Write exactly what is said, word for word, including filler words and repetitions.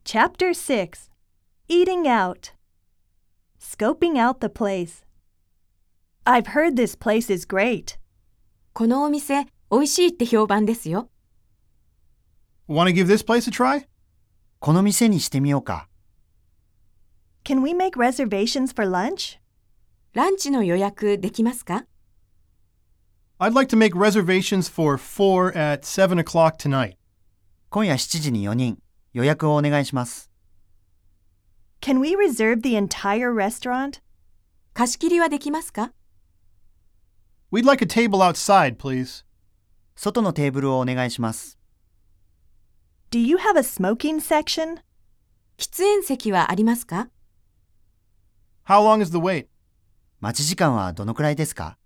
Chapter six. Eating Out. Scoping out the place. I've heard this place is great. このお店、美味しいって評判ですよ。 Want to give this place a try? この店にしてみようか。 Can we make reservations for lunch? ランチの予約できますか？ I'd like to make reservations for four at seven o'clock tonight. 今夜しちじによにん、予約をお願いします。 Can we reserve the entire restaurant? 貸し切りはできますか？ We'd like a table outside, please. 外のテーブルをお願いします。 Do you have a smoking section? 喫煙席はありますか？ How long is the wait? 待ち時間はどのくらいですか？